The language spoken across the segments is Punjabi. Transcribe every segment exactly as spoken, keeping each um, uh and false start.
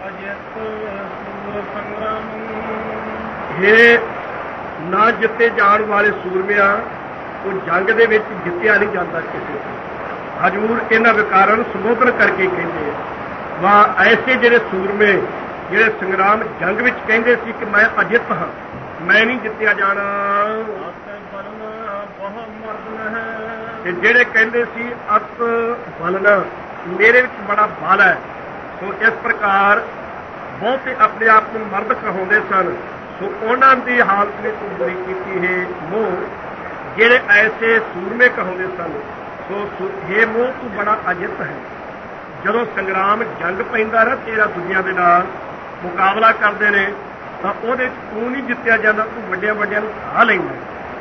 ਇਹ ਨਾ ਜਿੱਤੇ ਜਾਣ ਵਾਲੇ ਸੂਰਮਿਆਂ ਉਹ ਜੰਗ ਦੇ ਵਿੱਚ ਜਿੱਤਿਆ ਨਹੀਂ ਜਾਂਦਾ ਕਿਸੇ ਤੋਂ। ਹਜ਼ੂਰ ਇਹਨਾਂ ਵਿਕਾਰਾਂ ਨੂੰ ਸੰਬੋਧਨ ਕਰਕੇ ਕਹਿੰਦੇ ਆ ਵਾਹ ਐਸੇ ਜਿਹੜੇ ਸੂਰਮੇ ਜਿਹੜੇ ਸੰਗਰਾਮ ਜੰਗ ਵਿੱਚ ਕਹਿੰਦੇ ਸੀ ਕਿ ਮੈਂ ਅਜਿੱਤ ਹਾਂ, ਮੈਂ ਨਹੀਂ ਜਿੱਤਿਆ ਜਾਣਾ, ਤੇ ਜਿਹੜੇ ਕਹਿੰਦੇ ਸੀ ਅਤ ਬਲਨਾ ਮੇਰੇ ਵਿੱਚ ਬੜਾ ਬਲ ਹੈ। ਸੋ ਇਸ ਪ੍ਰਕਾਰ ਬਹੁਤੇ ਆਪਣੇ ਆਪ ਨੂੰ ਮਰਦ ਕਹਾਉਂਦੇ ਸਨ। ਸੋ ਉਹਨਾਂ ਦੀ ਹਾਲਤ ਨੇ ਤੂੰ ਬੁਰੀ ਕੀਤੀ ਹੈ ਮੋਹ। ਜਿਹੜੇ ਐਸੇ ਸੂਰਮੇ ਕਹਾਉਂਦੇ ਸਨ ਸੋ ਹੇ ਮੋਹ ਤੂੰ ਬੜਾ ਅਜਿੱਤ ਹੈ। ਜਦੋਂ ਸੰਗਰਾਮ ਜੰਗ ਪੈਂਦਾ ਨਾ ਤੇਰਾ ਦੁਨੀਆਂ ਦੇ ਨਾਲ ਮੁਕਾਬਲਾ ਕਰਦੇ ਨੇ ਤਾਂ ਉਹਦੇ ਚ ਤੂੰ ਨਹੀਂ ਜਿੱਤਿਆ ਜਾਂਦਾ, ਤੂੰ ਵੱਡਿਆਂ ਵੱਡਿਆਂ ਨੂੰ ਖਾ ਲੈਂਦਾ।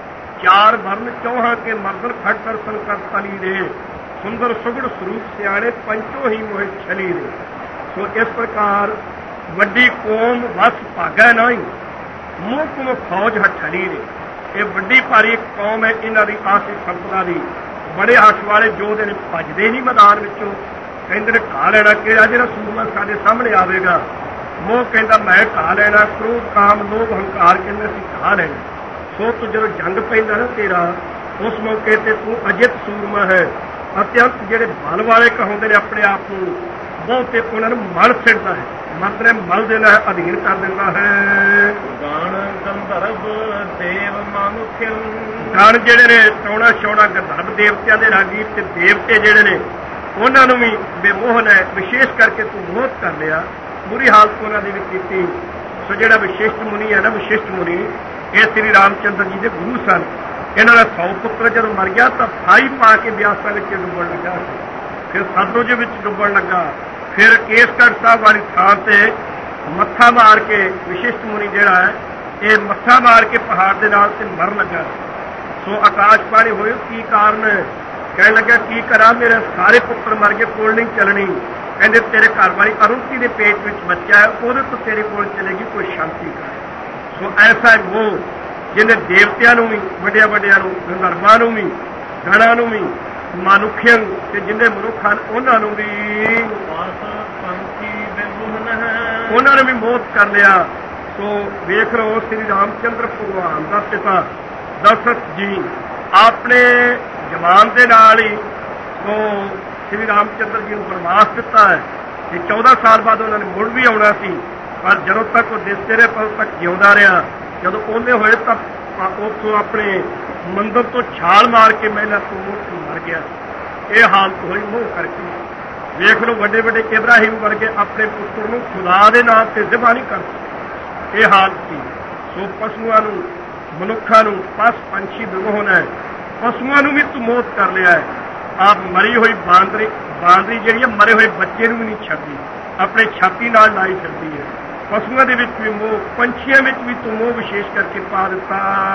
ਚਾਰ ਵਰਨ ਚੌਹਾਂ ਕੇ ਮਰਦਨ ਖੜਕਰ ਸੰਕਰ ਤਲੀ ਦੇ ਸੁੰਦਰ ਸੁਗੜ ਸਰੂਪ ਸਿਆਣੇ ਪੰਚੋ ਹੀ ਮੋਹਿ ਛਲੀ ਦੇ। ਸੋ ਇਸ ਪ੍ਰਕਾਰ ਵੱਡੀ ਕੌਮ ਵਸ ਭਾਗਾ ਨਹੀਂ ਮੂੰਹ ਕੁਮ ਫੌਜ ਹੱਠਲੀ ਦੇ। ਇਹ ਵੱਡੀ ਭਾਰੀ ਇੱਕ ਕੌਮ ਹੈ, ਇਹਨਾਂ ਦੀ ਆਸੀ ਸੰਪਦਾ ਦੀ ਬੜੇ ਹੱਥ ਵਾਲੇ ਯੋਧੇ ਨੇ ਭੱਜਦੇ ਨਹੀਂ ਮੈਦਾਨ ਵਿੱਚੋਂ, ਕਹਿੰਦੇ ਨੇ ਢਾ ਲੈਣਾ ਕਿਹੜਾ ਜਿਹੜਾ ਸੂਰਮਾ ਸਾਡੇ ਸਾਹਮਣੇ ਆਵੇਗਾ। ਮੋਹ ਕਹਿੰਦਾ ਮੈਂ ਢਾ ਲੈਣਾ, ਕ੍ਰੋਧ ਕਾਮ ਲੋਭ ਹੰਕਾਰ ਕਹਿੰਦੇ ਅਸੀਂ ਢਾ ਲੈਣਾ। ਸੋ ਤੂੰ ਜਦੋਂ ਜੰਗ ਪੈਂਦਾ ਨਾ ਤੇਰਾ ਉਸ ਮੌਕੇ ਤੇ ਤੂੰ ਅਜਿੱਤ ਸੂਰਮਾ ਹੈ। ਅਤਿਅੰਤ ਜਿਹੜੇ ਬਲ ਵਾਲੇ ਕਹਾਉਂਦੇ ਨੇ ਆਪਣੇ ਆਪ ਨੂੰ ਬਹੁਤੇ ਉਹਨਾਂ ਨੂੰ ਮਲ ਸਿੱਟਦਾ ਹੈ, ਮਰਦ ਨੇ ਮਲ ਦੇਣਾ ਹੈ, ਅਧੀਨ ਕਰ ਦਿੰਦਾ ਹੈ। ਗਣ ਗੰਧਰਵ ਦੇਵ ਮਾਨੁਖ ਗਣ ਜਿਹੜੇ ਨੇ ਟੌਣਾ ਛੌਣਾ ਗੰਧਰਵ ਦੇਵਤਿਆਂ ਦੇ ਰਾਗੀ ਤੇ ਦੇਵਤੇ ਜਿਹੜੇ ਨੇ ਉਹਨਾਂ ਨੂੰ ਵੀ ਬੇਮੋਹਨ ਹੈ। ਵਿਸ਼ੇਸ਼ ਕਰਕੇ ਤੂੰ ਮੋਹਤ ਕਰ ਲਿਆ, ਬੁਰੀ ਹਾਲਤ ਉਹਨਾਂ ਦੀ ਵੀ ਕੀਤੀ। ਸੋ ਜਿਹੜਾ ਵਿਸ਼ਿਸ਼ਟ ਮੁਨੀ ਹੈ ਨਾ, ਵਿਸ਼ਿਸ਼ਟ ਮੁਨੀ ਇਹ ਸ੍ਰੀ ਰਾਮਚੰਦਰ ਜੀ ਦੇ ਗੁਰੂ ਸਨ। ਇਹਨਾਂ ਦਾ ਸੌ ਪੁੱਤਰ ਜਦੋਂ ਮਰ ਗਿਆ ਤਾਂ ਫਾਈ ਪਾ ਕੇ ਬਿਆਸਾਂ ਵਿੱਚ ਡੁੱਬਣ ਲੱਗਾ, ਫਿਰ ਸਤਲੁਜ ਵਿੱਚ ਡੁੱਬਣ ਲੱਗਾ, ਫਿਰ ਕੇਸਗੜ੍ਹ ਸਾਹਿਬ ਵਾਲੀ ਥਾਂ ਤੇ ਮੱਥਾ ਮਾਰ ਕੇ ਵਿਸ਼ਿਸ਼ਟ ਮੁਨੀ ਜਿਹੜਾ ਹੈ ਇਹ ਮੱਥਾ ਮਾਰ ਕੇ ਪਹਾੜ ਦੇ ਨਾਲ ਤੇ ਮਰਨ ਲੱਗਾ। ਸੋ ਆਕਾਸ਼ਬਾਣੀ ਹੋਈ ਕੀ ਕਾਰਨ, ਕਹਿਣ ਲੱਗਾ ਕੀ ਕਰਾਂ ਮੇਰੇ ਸਾਰੇ ਪੁੱਤਰ ਮਰ ਗਏ, ਕੋਲ ਨਹੀਂ ਚੱਲਣੀ। ਕਹਿੰਦੇ ਤੇਰੇ ਘਰ ਵਾਲੀ ਅਰੁੰਤੀ ਦੇ ਪੇਟ ਵਿੱਚ ਬੱਚਾ ਹੈ, ਉਹਦੇ ਤੋਂ ਤੇਰੇ ਕੋਲ ਚਲੇਗੀ, ਕੋਈ ਸ਼ਾਂਤੀ ਕਰ। ਸੋ ਐਸਾ ਉਹ ਜਿਹਨੇ ਦੇਵਤਿਆਂ ਨੂੰ ਵੀ ਵੱਡਿਆਂ ਵੱਡਿਆਂ ਨੂੰ ਗੰਧਰਵਾਂ ਨੂੰ ਵੀ ਗਣਾਂ ਨੂੰ ਵੀ ਮਨੁੱਖਿਆਂ ਤੇ ਜਿੰਨੇ ਮਨੁੱਖ ਹਨ ਉਹਨਾਂ ਨੂੰ ਵੀ ਉਹਨਾਂ ਨੇ ਵੀ ਮੋਹਤ ਕਰ ਲਿਆ। ਸੋ ਵੇਖ ਲਓ ਸ੍ਰੀ ਰਾਮਚੰਦਰ ਭਗਵਾਨ ਦਾ ਪਿਤਾ ਦਸ਼ਰਥ ਜੀ ਆਪਣੇ ਜਵਾਨ ਦੇ ਨਾਲ ਹੀ ਸੋ ਸ੍ਰੀ ਰਾਮਚੰਦਰ ਜੀ ਨੂੰ ਬਨਵਾਸ ਦਿੱਤਾ ਹੈ ਤੇ ਚੌਦਾਂ ਸਾਲ ਬਾਅਦ ਉਹਨਾਂ ਨੇ ਮੁੜ ਵੀ ਆਉਣਾ ਸੀ, ਪਰ ਜਦੋਂ ਤੱਕ ਉਹ ਦਿਸਦੇ ਰਹੇ ਪਲ ਤੱਕ ਜਿਉਂਦਾ ਰਿਹਾ। ਜਦੋਂ ਉਹਨੇ ਹੋਏ ਤਾਂ ਉੱਥੋਂ ਆਪਣੇ ਮੰਦਰ ਤੋਂ ਛਾਲ ਮਾਰ ਕੇ ਮਹਿਲਾ ਤੋਂ ਮਰ ਗਿਆ। ਇਹ ਹਾਲਤ ਹੋਈ ਮੋਹ ਕਰਕੇ। ਵੇਖ ਲਓ ਵੱਡੇ ਵੱਡੇ ਇਬਰਾਹਿਮ ਵਰਗੇ ਆਪਣੇ ਪੁੱਤਰ ਨੂੰ ਖੁਦਾ ਦੇ ਨਾਮ ਤੇ ਜ਼ਿਬਾ ਨਹੀਂ ਕਰ ਸਕਦੇ, ਇਹ ਹਾਲਤ ਸੀ। ਸੋ ਪਸ਼ੂਆਂ ਨੂੰ ਮਨੁੱਖਾਂ ਨੂੰ ਪਸ ਪੰਛੀ ਬੇਮੋਹਨ ਹੈ, ਪਸ਼ੂਆਂ ਨੂੰ ਵੀ ਤੂੰ ਮੌਤ ਕਰ ਲਿਆ ਹੈ। ਆਪ ਮਰੀ ਹੋਈ ਬਾਂਦਰੀ ਬਾਂਦਰੀ ਜਿਹੜੀ ਹੈ ਮਰੇ ਹੋਏ ਬੱਚੇ ਨੂੰ ਵੀ ਨਹੀਂ ਛੱਡਦੀ, ਆਪਣੇ ਛਾਤੀ ਨਾਲ ਲਾਈ ਫਿਰਦੀ ਹੈ। ਪਸ਼ੂਆਂ ਦੇ ਵਿੱਚ ਵੀ ਮੋਹ, ਪੰਛੀਆਂ ਵਿੱਚ ਵੀ ਤੂੰ ਮੋਹ ਵਿਸ਼ੇਸ਼ ਕਰਕੇ ਪਾ ਦਿੱਤਾ।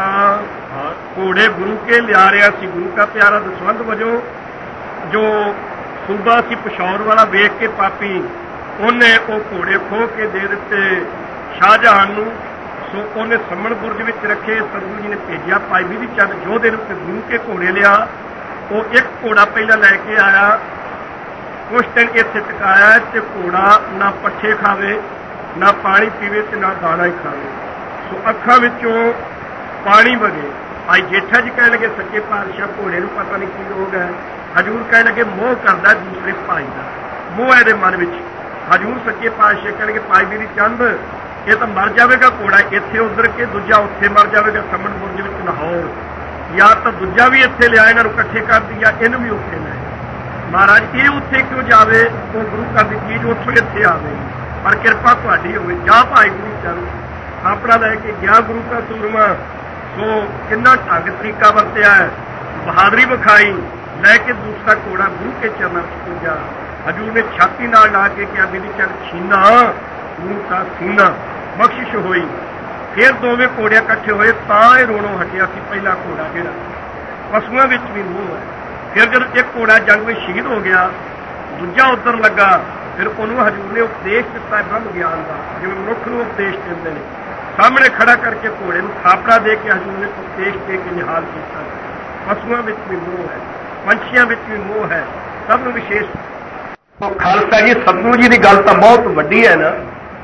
ਘੋੜੇ ਗੁਰੂ ਕੇ ਲਿਆ ਰਿਹਾ ਸੀ, ਗੁਰੂ ਕਾ ਪਿਆਰਾ ਦਸਵੰਧ ਵਜੋਂ ਜੋ ਸੂਬਾ ਸੀ ਪਿਸ਼ੌਰ ਵਾਲਾ ਵੇਖ ਕੇ ਪਾਪੀ ਉਹਨੇ ਉਹ ਘੋੜੇ ਖੋਹ ਕੇ ਦੇ ਦਿੱਤੇ ਸ਼ਾਹਜਹਾਨ ਨੂੰ। ਸੋ ਉਹਨੇ ਸੰਮਣ ਬੁਰਜ ਵਿੱਚ ਰੱਖੇ। ਸਤਿਗੁਰੂ ਜੀ ਨੇ ਭੇਜਿਆ ਭਾਈ ਬਿਧੀ ਚੰਦ ਜੋਧੇ ਨੂੰ ਤੇ ਗੁਰੂ ਕੇ ਘੋੜੇ ਲਿਆ। ਉਹ ਇੱਕ ਘੋੜਾ ਪਹਿਲਾਂ ਲੈ ਕੇ ਆਇਆ, ਕੁਛ ਦਿਨ ਇੱਥੇ ਟਿਕਾਇਆ ਤੇ ਘੋੜਾ ਨਾ ਪੱਠੇ ਖਾਵੇ ਨਾ ਪਾਣੀ ਪੀਵੇ ਤੇ ਨਾ ਦਾਣਾ ਹੀ ਖਾਵੇ। ਸੋ ਅੱਖਾਂ ਵਿੱਚੋਂ ਪਾਣੀ ਵਗੇ। ਭਾਈ ਜੇਠਾ ਜੀ ਕਹਿਣ ਲੱਗੇ ਸੱਚੇ ਪਾਤਸ਼ਾਹ ਘੋੜੇ ਨੂੰ ਪਤਾ ਨਹੀਂ ਕੀ ਰੋਗ ਹੈ। ਹਜ਼ੂਰ ਕਹਿਣ ਲੱਗੇ ਮੋਹ ਕਰਦਾ ਦੂਸਰੇ ਭਾਈ ਦਾ, ਮੋਹ ਇਹਦੇ ਮਨ ਵਿੱਚ। ਹਜ਼ੂਰ ਸੱਚੇ ਪਾਤਸ਼ਾਹ ਕਹਿਣਗੇ ਭਾਈ ਬਿਧੀ ਚੰਦ ਇਹ ਤਾਂ ਮਰ ਜਾਵੇਗਾ ਘੋੜਾ ਇੱਥੇ ਉਧਰ ਕੇ, ਦੂਜਾ ਉੱਥੇ ਮਰ ਜਾਵੇਗਾ ਸੰਮਣ ਬੁਰਜ ਵਿੱਚ ਲਾਹੌਰ, ਜਾਂ ਤਾਂ ਦੂਜਾ ਵੀ ਇੱਥੇ ਲਿਆ ਇਹਨਾਂ ਨੂੰ ਇਕੱਠੇ ਕਰ ਦਿਆ, ਇਹਨੂੰ ਵੀ ਉੱਥੇ ਲੈ। ਮਹਾਰਾਜ ਇਹ ਉੱਥੇ ਕਿਉਂ ਜਾਵੇ, ਉਹ ਗੁਰੂ ਘਰ ਦੀ ਚੀਜ਼ ਉੱਥੋਂ ਇੱਥੇ ਆਵੇ, ਪਰ ਕਿਰਪਾ ਤੁਹਾਡੀ ਹੋਵੇ। ਜਾ ਭਾਈ ਗੁਰੂ ਚੰਦ ਆਪਣਾ ਲੈ ਕੇ ਗਿਆ ਗੁਰੂ ਦਾ ਸੂਰਮਾ। ਸੋ ਕਿੰਨਾ ਢੰਗ ਤਰੀਕਾ ਵਰਤਿਆ ਹੈ, ਬਹਾਦਰੀ ਵਿਖਾਈ। ਲੈ ਕੇ ਦੂਸਰਾ ਘੋੜਾ ਗੁਰੂ ਕੇ ਚਰਨਾਂ ਵਿੱਚ ਪੁੱਜਾ। ਹਜ਼ੂਰ ਨੇ ਛਾਤੀ ਨਾਲ ਲਾ ਕੇ ਕਿਹਾ ਬਿਧੀ ਚੰਦ ਛੀਨਾ ਗੁਰੂ ਦਾ ਸੀਨਾ, ਬਖਸ਼ਿਸ਼ ਹੋਈ। ਫਿਰ ਦੋਵੇਂ ਘੋੜੇ ਇਕੱਠੇ ਹੋਏ ਤਾਂ ਇਹ ਰੋਣੋਂ ਹਟਿਆ ਸੀ ਪਹਿਲਾ ਘੋੜਾ ਜਿਹੜਾ। ਪਸ਼ੂਆਂ ਵਿੱਚ ਵੀ ਮੋਹ ਹੈ। ਫਿਰ ਜਦੋਂ ਇੱਕ ਘੋੜਾ ਜੰਗ ਵਿੱਚ ਸ਼ਹੀਦ ਹੋ ਗਿਆ, ਦੂਜਾ ਉੱਧਰ ਲੱਗਾ, ਫਿਰ ਉਹਨੂੰ ਹਜ਼ੂਰ ਨੇ ਉਪਦੇਸ਼ ਦਿੱਤਾ ਬ੍ਰਹਮ ਗਿਆਨ ਦਾ, ਜਿਵੇਂ ਮਨੁੱਖ ਨੂੰ ਉਪਦੇਸ਼ ਦਿੰਦੇ ਨੇ। ਸਾਹਮਣੇ ਖੜਾ ਕਰਕੇ ਘੋੜੇ ਨੂੰ ਥਾਪੜਾ ਦੇ ਕੇ ਹਜ਼ੂਰ ਨੇ ਉਪਦੇਸ਼ ਦੇ ਕੇ ਨਿਹਾਲ ਕੀਤਾ। ਪਸ਼ੂਆਂ ਵਿੱਚ ਵੀ ਮੋਹ ਹੈ, ਪੰਛੀਆਂ ਵਿੱਚ ਵੀ ਮੋਹ ਹੈ, ਸਭ ਨੂੰ ਵਿਸ਼ੇਸ਼। ਖਾਲਸਾ ਜੀ ਸਤਿਗੁਰੂ ਜੀ ਦੀ ਗੱਲ ਤਾਂ ਬਹੁਤ ਵੱਡੀ ਹੈ ਨਾ।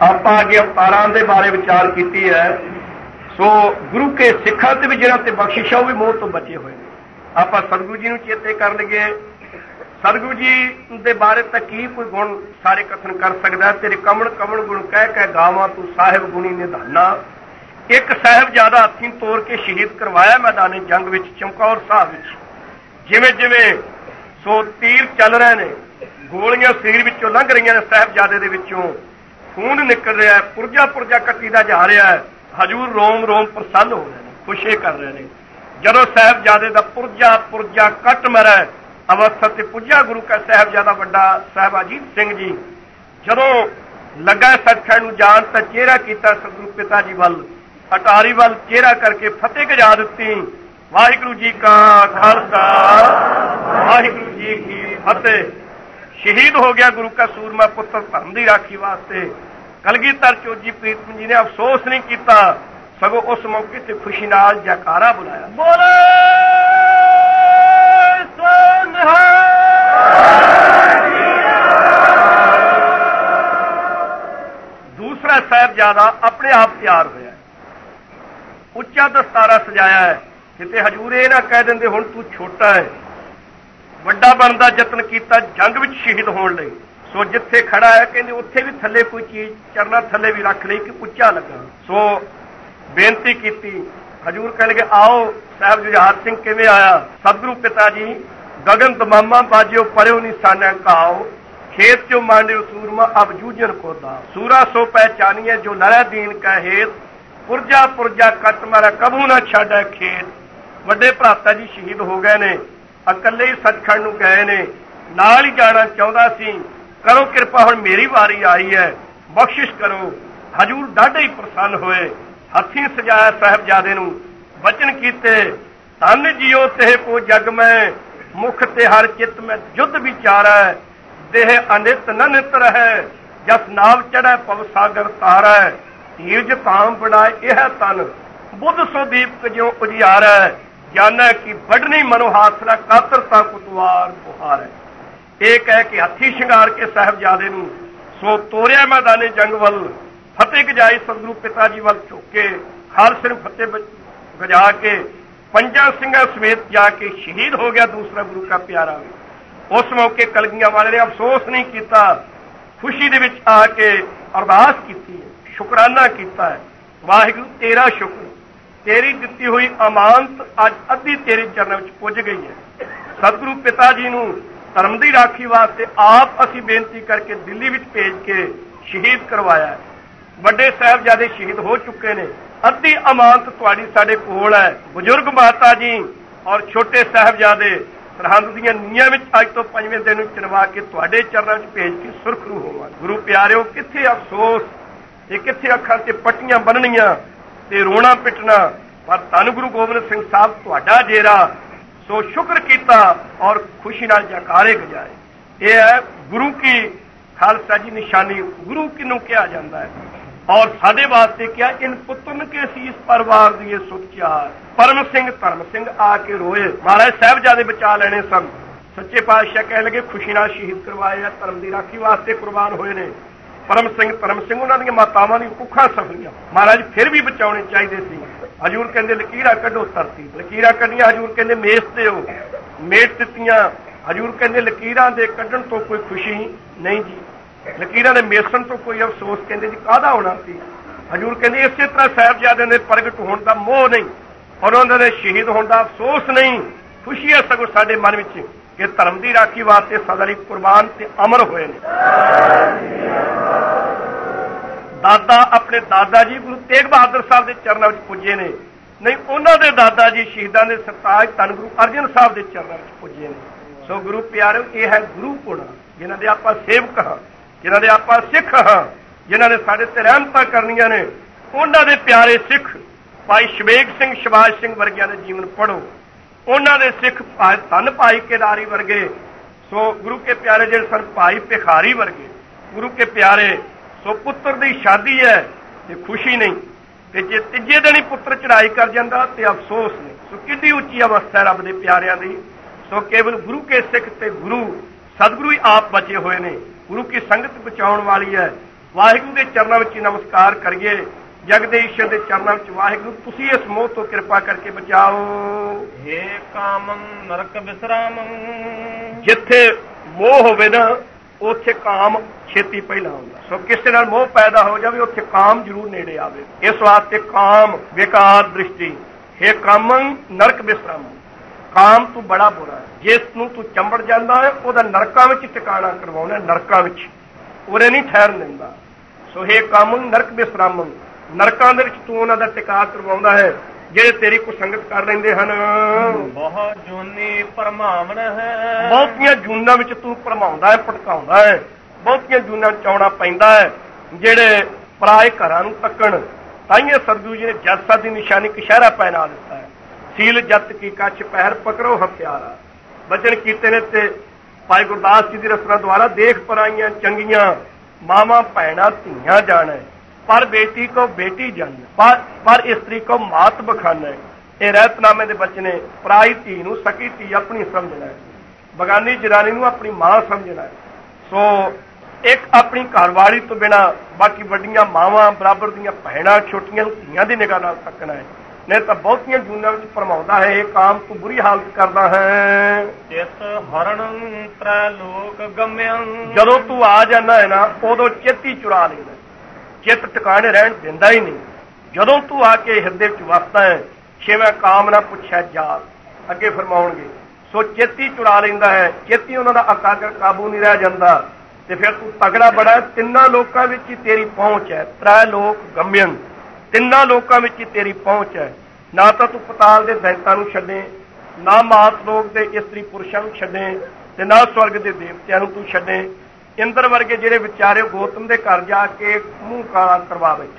ਆਪਾਂ ਅੱਗੇ ਅਵਤਾਰਾਂ ਦੇ ਬਾਰੇ ਵਿਚਾਰ ਕੀਤੀ ਹੈ। ਸੋ ਗੁਰੂ ਕੇ ਸਿੱਖਾਂ ਤੇ ਵੀ ਜਿਹਨਾਂ ਤੇ ਬਖਸ਼ਿਸ਼ ਆ ਉਹ ਵੀ ਮੋਹ ਤੋਂ ਬਚੇ ਹੋਏ ਨੇ। ਆਪਾਂ ਸਤਿਗੁਰੂ ਜੀ ਨੂੰ ਚੇਤੇ ਕਰ ਲਈਏ। ਸਤਿਗੁਰੂ ਜੀ ਦੇ ਬਾਰੇ ਤਾਂ ਕੀ ਕੋਈ ਗੁਣ ਸਾਰੇ ਕਥਨ ਕਰ ਸਕਦਾ। ਤੇਰੇ ਕਮਣ ਕਮਣ ਗੁਣ ਕਹਿ ਕਹਿ ਗਾਵਾਂ ਤੂੰ ਸਾਹਿਬ ਗੁਣੀ ਨਿਧਾਨਾ। ਇੱਕ ਸਾਹਿਬਜ਼ਾਦਾ ਹੱਥੀਂ ਤੋੜ ਕੇ ਸ਼ਹੀਦ ਕਰਵਾਇਆ ਮੈਦਾਨੇ ਜੰਗ ਵਿੱਚ ਚਮਕੌਰ ਸਾਹਿਬ ਵਿੱਚ। ਜਿਵੇਂ ਜਿਵੇਂ ਸੋ ਤੀਰ ਚੱਲ ਰਹੇ ਨੇ, ਗੋਲੀਆਂ ਸਰੀਰ ਵਿੱਚੋਂ ਲੰਘ ਰਹੀਆਂ ਨੇ, ਸਾਹਿਬਜ਼ਾਦੇ ਦੇ ਵਿੱਚੋਂ ਖੂਨ ਨਿਕਲ ਰਿਹਾ, ਪੁਰਜਾ ਪੁਰਜਾ ਕੱਟੀਦਾ ਜਾ ਰਿਹਾ ਹੈ। ਹਜੂਰ ਰੋਮ ਰੋਮ ਪ੍ਰਸੰਨ ਹੋ ਰਹੇ ਨੇ, ਖੁਸ਼ੀ ਕਰ ਰਹੇ ਨੇ। ਜਦੋਂ ਸਾਹਿਬਜ਼ਾਦੇ ਦਾ ਪੁਰਜਾ ਪੁਰਜਾ ਕੱਟ ਮਰੈ ਅਵਸਥਾ ਤੇ ਪੁੱਜਾ ਗੁਰੂ ਕਾ ਸਾਹਿਬਜ਼ਾਦਾ ਵੱਡਾ ਸਾਹਿਬ ਅਜੀਤ ਸਿੰਘ ਜੀ। ਜਦੋਂ ਲੱਗਾ ਸੱਚਖੰਡ ਨੂੰ ਜਾਣ ਤਾਂ ਚਿਹਰਾ ਕੀਤਾ ਸਤਿਗੁਰੂ ਪਿਤਾ ਜੀ ਵੱਲ, ਅਟਾਰੀ ਵੱਲ ਚਿਹਰਾ ਕਰਕੇ ਫਤਿਹ ਗਜਾ ਦਿੱਤੀ। ਵਾਹਿਗੁਰੂ ਜੀ ਕਾ ਖਾਲਸਾ ਵਾਹਿਗੁਰੂ ਜੀ ਕੀ ਫਤਿਹ। ਸ਼ਹੀਦ ਹੋ ਗਿਆ ਗੁਰੂ ਕਾ ਸੂਰਮਾ ਪੁੱਤਰ ਧਰਮ ਦੀ ਰਾਖੀ ਵਾਸਤੇ। ਕਲਗੀਧਰ ਚੋਜੀ ਪ੍ਰੀਤਮ ਜੀ ਨੇ ਅਫਸੋਸ ਨਹੀਂ ਕੀਤਾ, ਸਗੋਂ ਉਸ ਮੌਕੇ ਤੇ ਖੁਸ਼ੀ ਨਾਲ ਜੈਕਾਰਾ ਬੁਲਾਇਆ। ਬੋਲੇ ਸੋਨਹਾ। ਦੂਸਰਾ ਸਾਹਿਬਜ਼ਾਦਾ ਆਪਣੇ ਆਪ ਤਿਆਰ ਹੋਇਆ, ਉੱਚਾ ਦਸਤਾਰਾ ਸਜਾਇਆ ਹੈ। ਕਿਤੇ ਹਜੂਰ ਇਹ ਨਾ ਕਹਿ ਦਿੰਦੇ ਹੁਣ ਤੂੰ ਛੋਟਾ ਹੈ। ਵੱਡਾ ਬਣਨ ਦਾ ਯਤਨ ਕੀਤਾ ਜੰਗ ਵਿੱਚ ਸ਼ਹੀਦ ਹੋਣ ਲਈ। ਸੋ ਜਿੱਥੇ ਖੜਾ ਹੈ ਕਹਿੰਦੇ ਉੱਥੇ ਵੀ ਥੱਲੇ ਕੋਈ ਚੀਜ਼ ਚਰਨਾਂ ਥੱਲੇ ਵੀ ਰੱਖ ਲਈ ਕਿ ਉੱਚਾ ਲੱਗਾ। ਸੋ ਬੇਨਤੀ ਕੀਤੀ। ਹਜੂਰ ਕਹਿਣਗੇ ਆਓ। ਸਾਹਿਬ ਜੁਝਾਰ ਸਿੰਘ ਕਿਵੇਂ ਆਇਆ? ਸਤਿਗੁਰੂ ਪਿਤਾ ਜੀ ਗਗਨ ਤਮਾਮਾ ਬਾਜਿਓ ਪਰਿਓ ਨਿਸ਼ਾਨਾ ਕਾਓ, ਖੇਤ ਚੋਂ ਮਾਂਡਿਓ ਸੂਰਮਾ ਅਬ ਜੂਝਨ ਕੋਦਾ, ਸੂਰਾ ਸੋ ਪਹਿਚਾਨੀਏ ਜੋ ਲੜੈ ਦੀਨ ਕਾ ਹੇਤ, ਪੁਰਜਾ ਪੁਰਜਾ ਕੱਟ ਮਾਰਾ ਕਬੂ ਨਾ ਛੱਡੈ ਖੇਤ। ਵੱਡੇ ਭਰਾਤਾ ਜੀ ਸ਼ਹੀਦ ਹੋ ਗਏ ਨੇ, ਇਕੱਲੇ ਹੀ ਸੱਚਖੰਡ ਨੂੰ ਗਏ ਨੇ, ਨਾਲ ਹੀ ਜਾਣਾ ਚਾਹੁੰਦਾ ਸੀ। ਕਰੋ ਕਿਰਪਾ ਹੁਣ ਮੇਰੀ ਵਾਰੀ ਆਈ ਹੈ, ਬਖਸ਼ਿਸ਼ ਕਰੋ। ਹਜੂਰ ਡਾਢੇ ਹੀ ਪ੍ਰਸੰਨ ਹੋਏ, ਹੱਥੀਂ ਸਜਾਇਆ ਸਾਹਿਬਜ਼ਾਦੇ ਨੂੰ, ਬਚਨ ਕੀਤੇ ਧੰਨ ਜੀਓ ਤੇ ਕੋ ਜਗ ਮੈਂ, ਮੁਖ ਤੇ ਹਰ ਚਿੱਤ ਮੈਂ ਜੁੱਧ ਵਿਚਾਰੈ, ਦੇਹ ਅਨਿਤ ਨ ਨਿਤ ਰਹੈ, ਜਸ ਨਾਵ ਚੜ੍ਹੈ ਪਵ ਸਾਗਰ ਤਾਰੈ, ਧੀਰਜ ਧਾਮ ਬਣਾਏ ਇਹ ਤਨ, ਬੁੱਧ ਸੋ ਦੀਪਕ ਜਿਉ ਉਜਿਆਰੈ, ਜਾਣੈ ਕਿ ਵੱਢਣੀ ਮਨੋ ਹਾਸਰਾ ਕਾਤਰਤਾ ਕੁਤਵਾਰ ਬੁਹਾਰੈ। ਇਹ ਕਹਿ ਕੇ ਹੱਥੀ ਸ਼ਿੰਗਾਰ ਕੇ ਸਾਹਿਬਜ਼ਾਦੇ ਨੂੰ ਸੋ ਤੋਰਿਆ ਮੈਦਾਨੇ ਜੰਗ ਵੱਲ। ਫਤਿਹ ਗਜਾਈ ਸਤਿਗੁਰੂ ਪਿਤਾ ਜੀ ਵੱਲ ਝੁੱਕੇ, ਖਾਲਸੇ ਨੂੰ ਫਤਿਹ ਗਜਾ ਕੇ ਪੰਜਾਂ ਸਿੰਘਾਂ ਸਮੇਤ ਜਾ ਕੇ ਸ਼ਹੀਦ ਹੋ ਗਿਆ ਦੂਸਰਾ ਗੁਰੂ ਕਾ ਪਿਆਰਾ। ਉਸ ਮੌਕੇ ਕਲਗੀਆਂ ਵਾਲੇ ਨੇ ਅਫਸੋਸ ਨਹੀਂ ਕੀਤਾ, ਖੁਸ਼ੀ ਦੇ ਵਿੱਚ ਆ ਕੇ ਅਰਦਾਸ ਕੀਤੀ ਹੈ, ਸ਼ੁਕਰਾਨਾ ਕੀਤਾ ਹੈ। ਵਾਹਿਗੁਰੂ ਤੇਰਾ ਸ਼ੁਕਰ, ਤੇਰੀ ਦਿੱਤੀ ਹੋਈ ਅਮਾਨਤ ਅੱਜ ਅੱਧੀ ਤੇਰੇ ਚਰਨਾਂ ਵਿੱਚ ਪੁੱਜ ਗਈ ਹੈ। ਸਤਿਗੁਰੂ ਪਿਤਾ ਜੀ ਨੂੰ ਧਰਮ ਦੀ ਰਾਖੀ ਵਾਸਤੇ ਆਪ ਅਸੀਂ ਬੇਨਤੀ ਕਰਕੇ ਦਿੱਲੀ ਵਿੱਚ ਭੇਜ ਕੇ ਸ਼ਹੀਦ ਕਰਵਾਇਆ ਹੈ। ਵੱਡੇ ਸਾਹਿਬਜ਼ਾਦੇ ਸ਼ਹੀਦ ਹੋ ਚੁੱਕੇ ਨੇ, ਅੱਧੀ ਅਮਾਨਤ ਤੁਹਾਡੀ ਸਾਡੇ ਕੋਲ ਹੈ। ਬਜ਼ੁਰਗ ਮਾਤਾ ਜੀ ਔਰ ਛੋਟੇ ਸਾਹਿਬਜ਼ਾਦੇ ਸਰਹੰਦ ਦੀਆਂ ਨੀਹਾਂ ਵਿੱਚ ਅੱਜ ਤੋਂ ਪੰਜਵੇਂ ਦਿਨ ਨੂੰ ਚਿਣਵਾ ਕੇ ਤੁਹਾਡੇ ਚਰਨਾਂ ਵਿੱਚ ਭੇਜ ਕੇ ਸੁਰਖਰੂ ਹੋਵਾਂਗੇ। ਗੁਰੂ ਪਿਆਰਿਓ, ਕਿੱਥੇ ਅਫਸੋਸ ਤੇ ਕਿੱਥੇ ਅੱਖਾਂ ਤੇ ਪੱਟੀਆਂ ਬੰਨਣੀਆਂ ਤੇ ਰੋਣਾ ਪਿੱਟਣਾ, ਪਰ ਧੰਨ ਗੁਰੂ ਗੋਬਿੰਦ ਸਿੰਘ ਸਾਹਿਬ ਤੁਹਾਡਾ ਜੇਰਾ। ਸੋ ਸ਼ੁਕਰ ਕੀਤਾ ਔਰ ਖੁਸ਼ੀ ਨਾਲ ਜੈਕਾਰੇ ਗਜਾਏ। ਇਹ ਹੈ ਗੁਰੂ ਕੀ ਖਾਲਸਾ ਜੀ ਨਿਸ਼ਾਨੀ। ਗੁਰੂ ਕਿਹਨੂੰ ਕਿਹਾ ਜਾਂਦਾ ਹੈ ਔਰ ਸਾਡੇ ਵਾਸਤੇ ਕਿਹਾ, ਇਨ ਪੁੱਤਨ ਕੇ ਸੀਸ ਪਰਿਵਾਰ ਦੀ ਸੁੱਚਾਰ। ਪਰਮ ਸਿੰਘ ਧਰਮ ਸਿੰਘ ਆ ਕੇ ਰੋਏ। ਮਹਾਰਾਜ ਸਾਹਿਬਜ਼ਾਦੇ ਬਚਾ ਲੈਣੇ ਸਨ। ਸੱਚੇ ਪਾਤਸ਼ਾਹ ਕਹਿਣ ਲੱਗੇ ਖੁਸ਼ੀ ਨਾਲ ਸ਼ਹੀਦ ਕਰਵਾਏ ਆ, ਧਰਮ ਦੀ ਰਾਖੀ ਵਾਸਤੇ ਕੁਰਬਾਨ ਹੋਏ ਨੇ। ਪਰਮ ਸਿੰਘ ਧਰਮ ਸਿੰਘ ਉਹਨਾਂ ਦੀਆਂ ਮਾਤਾਵਾਂ ਦੀ ਕੁੱਖਾਂ ਸਫਲੀਆਂ ਮਹਾਰਾਜ ਫਿਰ ਵੀ ਬਚਾਉਣੇ ਚਾਹੀਦੇ ਸੀ। ਹਜੂਰ ਕਹਿੰਦੇ ਲਕੀਰਾਂ ਕੱਢੋ ਧਰਤੀ, ਲਕੀਰਾਂ ਕੱਢੀਆਂ। ਹਜੂਰ ਕਹਿੰਦੇ ਮੇਸ ਦਿਓ, ਮੇਟ ਦਿੱਤੀਆਂ। ਹਜੂਰ ਕਹਿੰਦੇ ਲਕੀਰਾਂ ਦੇ ਕੱਢਣ ਤੋਂ ਕੋਈ ਖੁਸ਼ੀ ਨਹੀਂ ਜੀ, ਲਕੀਰਾਂ ਦੇ ਮੇਸਣ ਤੋਂ ਕੋਈ ਅਫਸੋਸ ਕਹਿੰਦੇ ਜੀ ਕਾਹਦਾ ਹੋਣਾ ਸੀ। ਹਜੂਰ ਕਹਿੰਦੇ ਇਸੇ ਤਰ੍ਹਾਂ ਸਾਹਿਬਜ਼ਾਦਿਆਂ ਦੇ ਪ੍ਰਗਟ ਹੋਣ ਦਾ ਮੋਹ ਨਹੀਂ ਔਰ ਉਹਨਾਂ ਦੇ ਸ਼ਹੀਦ ਹੋਣ ਦਾ ਅਫਸੋਸ ਨਹੀਂ, ਖੁਸ਼ੀ ਹੈ ਸਗੋਂ ਸਾਡੇ ਮਨ ਵਿੱਚ ਕਿ ਧਰਮ ਦੀ ਰਾਖੀ ਵਾਸਤੇ ਸਦਾ ਲਈ ਕੁਰਬਾਨ ਤੇ ਅਮਰ ਹੋਏ ਨੇ। ਦਾਦਾ ਆਪਣੇ ਦਾਦਾ ਜੀ ਗੁਰੂ ਤੇਗ ਬਹਾਦਰ ਸਾਹਿਬ ਦੇ ਚਰਨਾਂ ਵਿੱਚ ਪੁੱਜੇ ਨੇ, ਨਹੀਂ ਉਹਨਾਂ ਦੇ ਦਾਦਾ ਜੀ ਸ਼ਹੀਦਾਂ ਦੇ ਸਰਤਾਜ ਧੰਨ ਗੁਰੂ ਅਰਜਨ ਸਾਹਿਬ ਦੇ ਚਰਨਾਂ ਵਿੱਚ ਪੁੱਜੇ ਨੇ। ਸੋ ਗੁਰੂ ਪਿਆਰਿਓ, ਇਹ ਹੈ ਗੁਰੂ ਪੁਣਾ, ਜਿਨ੍ਹਾਂ ਦੇ ਆਪਾਂ ਸੇਵਕ ਹਾਂ, ਜਿਨ੍ਹਾਂ ਦੇ ਆਪਾਂ ਸਿੱਖ ਹਾਂ, ਜਿਨ੍ਹਾਂ ਨੇ ਸਾਡੇ ਤੇ ਰਹਿਮਤਾਂ ਕਰਨੀਆਂ ਨੇ। ਉਹਨਾਂ ਦੇ ਪਿਆਰੇ ਸਿੱਖ ਭਾਈ ਸ਼ਵੇਗ ਸਿੰਘ, ਸ਼ਿਵਾਜ ਸਿੰਘ ਵਰਗਿਆਂ ਦੇ ਜੀਵਨ ਪੜ੍ਹੋ। ਉਹਨਾਂ ਦੇ ਸਿੱਖ ਧੰਨ ਭਾਈ ਕੇਦਾਰੀ ਵਰਗੇ, ਸੋ ਗੁਰੂ ਕੇ ਪਿਆਰੇ ਜਿਹੜੇ ਸਨ ਭਾਈ ਭਿਖਾਰੀ ਵਰਗੇ, ਗੁਰੂ ਕੇ ਪਿਆਰੇ। ਸੋ ਪੁੱਤਰ ਦੀ ਸ਼ਾਦੀ ਹੈ ਤੇ ਖੁਸ਼ੀ ਨਹੀਂ, ਤੇ ਜੇ ਤੀਜੇ ਦਿਨ ਹੀ ਪੁੱਤਰ ਚੜਾਈ ਕਰ ਜਾਂਦਾ ਤੇ ਅਫਸੋਸ ਨਹੀਂ। ਸੋ ਕਿੱਡੀ ਉੱਚੀ ਅਵਸਥਾ ਹੈ ਰੱਬ ਦੇ ਪਿਆਰਿਆਂ ਦੀ। ਸੋ ਕੇਵਲ ਗੁਰੂ ਕੇ ਸਿੱਖ ਤੇ ਗੁਰੂ ਸਤਿਗੁਰੂ ਹੀ ਆਪ ਬਚੇ ਹੋਏ ਨੇ। ਗੁਰੂ ਕੀ ਸੰਗਤ ਬਚਾਉਣ ਵਾਲੀ ਹੈ। ਵਾਹਿਗੁਰੂ ਦੇ ਚਰਨਾਂ ਵਿੱਚ ਨਮਸਕਾਰ ਕਰੀਏ। ਜਗਦੇ ਈਸ਼ਰ ਦੇ ਚਰਨਾਂ ਵਿੱਚ ਵਾਹਿਗੁਰੂ ਤੁਸੀਂ ਇਸ ਮੋਹ ਤੋਂ ਕਿਰਪਾ ਕਰਕੇ ਬਚਾਓ। हे ਕਾਮੰ ਨਰਕ ਵਿਸਰਾਮੰ। ਜਿੱਥੇ ਮੋਹ ਹੋਵੇ ਨਾ ਉੱਥੇ ਕਾਮ ਛੇਤੀ ਪਹਿਲਾਂ ਆਉਂਦਾ। ਸੋ ਕਿਸੇ ਨਾਲ ਮੋਹ ਪੈਦਾ ਹੋ ਜਾਵੇ ਉੱਥੇ ਕਾਮ ਜ਼ਰੂਰ ਨੇੜੇ ਆਵੇ। ਇਸ ਵਾਸਤੇ ਕਾਮ ਵਿਕਾਰ ਦ੍ਰਿਸ਼ਟੀ। हे ਕਾਮੰ ਨਰਕ ਵਿਸਰਾਮੰ। ਕਾਮ ਤੂੰ ਬੜਾ ਬੁਰਾ ਹੈ, ਜਿਸ ਨੂੰ ਤੂੰ ਚੰਬੜ ਜਾਂਦਾ ਹੈ ਉਹਦਾ ਨਰਕਾਂ ਵਿੱਚ ਟਿਕਾਣਾ ਕਰਵਾਉਣਾ, ਨਰਕਾਂ ਵਿੱਚ ਉਰੇ ਨਹੀਂ ਠਹਿਰਨ ਦਿੰਦਾ। ਸੋ हे ਕਾਮੰ ਨਰਕ ਵਿਸਰਾਮੰ। ਨਰਕਾਂ ਦੇ ਵਿੱਚ ਤੂੰ ਉਹਨਾਂ ਦਾ ਟਿਕਾ ਕਰਵਾਉਂਦਾ ਹੈ ਜਿਹੜੇ ਤੇਰੀ ਕੁਸੰਗਤ ਕਰ ਲੈਂਦੇ ਹਨ। ਬਹੁਤ ਜੂਨੀ ਭਰਮਾਵਨ ਹੈ। ਬਹੁਤੀਆਂ ਜੂਨਾਂ ਵਿੱਚ ਤੂੰ ਭਰਮਾਉਂਦਾ ਹੈ, ਭਟਕਾਉਂਦਾ ਹੈ। ਬਹੁਤੀਆਂ ਜੂਨਾਂ ਚ ਆਉਣਾ ਪੈਂਦਾ ਹੈ ਜਿਹੜੇ ਪਰਾਏ ਘਰਾਂ ਨੂੰ ਤੱਕਣ। ਤਾਈਏ ਸਤਿਗੁਰੂ ਜੀ ਨੇ ਜੱਸਾ ਦੀ ਨਿਸ਼ਾਨੀ ਕਸ਼ਹਿਰਾ ਪਹਿਨਾ ਦਿੱਤਾ ਹੈ। ਸੀਲ ਜੱਤ ਕੀ ਕੱਛ ਪਹਿਰ ਪਕੜੋ ਹਥਿਆਰਾ ਬਚਨ ਕੀਤੇ ਨੇ ਤੇ ਭਾਈ ਗੁਰਦਾਸ ਜੀ ਦੀ ਰਸਨਾ ਦੁਆਰਾ ਦੇਖ ਪਰਾਈਆਂ ਚੰਗੀਆਂ ਮਾਵਾਂ ਭੈਣਾਂ ਧੀਆਂ ਜਾਣਾ ਪਰ ਬੇਟੀ ਕੋ ਬੇਟੀ ਜਾਣ ਪਰ ਪਰ ਇਸਤਰੀ ਕੋ ਮਾਤ ਬਖਾਨਾ। ਇਹ ਰਹਿਤਨਾਮੇ ਦੇ ਬਚਨੇ। ਪਰਾਈ ਧੀ ਨੂੰ ਸਕੀ ਧੀ ਆਪਣੀ ਸਮਝਣਾ ਹੈ, ਬਗਾਨੀ ਜਨਾਨੀ ਨੂੰ ਆਪਣੀ ਮਾਂ ਸਮਝਣਾ ਹੈ। ਸੋ ਇੱਕ ਆਪਣੀ ਘਰਵਾਲੀ ਤੋਂ ਬਿਨਾਂ ਬਾਕੀ ਵੱਡੀਆਂ ਮਾਵਾਂ ਬਰਾਬਰ ਦੀਆਂ ਭੈਣਾਂ ਛੋਟੀਆਂ ਧੀਆਂ ਦੀ ਨਿਗਾਹ ਨਾਲ ਤੱਕਣਾ ਹੈ। ਨਹੀਂ ਤਾਂ ਬਹੁਤੀਆਂ ਜੂਨਾਂ ਵਿੱਚ ਭਰਮਾਉਂਦਾ ਹੈ। ਇਹ ਕਾਮ ਤੂੰ ਬੁਰੀ ਹਾਲਤ ਕਰਦਾ ਹੈ। ਚਿਤ ਹਰਣ ਤ੍ਰੈ ਲੋਕ ਗਮਿਆਂ। ਜਦੋਂ ਤੂੰ ਆ ਜਾਂਦਾ ਹੈ ਨਾ ਉਦੋਂ ਚੇਤੀ ਚੁਰਾ ਲੈਂਦਾ, ਚਿੱਤ ਟਿਕਾਣੇ ਰਹਿਣ ਦਿੰਦਾ ਹੀ ਨਹੀਂ। ਜਦੋਂ ਤੂੰ ਆ ਕੇ ਹਿਰਦੇ ਵਿੱਚ ਵਸਦਾ ਹੈ ਛੇਵਾਂ ਕਾਮ ਨਾ ਪੁੱਛਿਆ ਜਾਤ ਅੱਗੇ ਫਰਮਾਉਣਗੇ। ਸੋ ਚੇਤੀ ਚੁਰਾ ਲੈਂਦਾ ਹੈ, ਚੇਤੀ ਉਹਨਾਂ ਦਾ ਇਕਾਗਰ ਕਾਬੂ ਨਹੀਂ ਰਹਿ ਜਾਂਦਾ ਤੇ ਫਿਰ ਤੂੰ ਤਗੜਾ ਬੜਾ। ਤਿੰਨਾਂ ਲੋਕਾਂ ਵਿੱਚ ਹੀ ਤੇਰੀ ਪਹੁੰਚ ਹੈ। ਤ੍ਰੈ ਲੋਕ ਗਮਯੰ। ਤਿੰਨਾਂ ਲੋਕਾਂ ਵਿੱਚ ਹੀ ਤੇਰੀ ਪਹੁੰਚ ਹੈ। ਨਾ ਤਾਂ ਤੂੰ ਪਤਾਲ ਦੇ ਦੈਂਤਾਂ ਨੂੰ ਛੱਡੇ, ਨਾ ਮਾਤ ਲੋਕ ਦੇ ਇਸਤਰੀ ਪੁਰਸ਼ਾਂ ਨੂੰ ਛੱਡੇ ਤੇ ਨਾ ਸਵਰਗ ਦੇ ਦੇਵਤਿਆਂ ਨੂੰ ਤੂੰ ਛੱਡੇ। ਇੰਦਰ ਵਰਗੇ ਜਿਹੜੇ ਵਿਚਾਰੇ ਗੌਤਮ ਦੇ ਘਰ ਜਾ ਕੇ ਮੂੰਹ ਕਾਲਾ ਕਰਵਾ ਬੈਠੇ।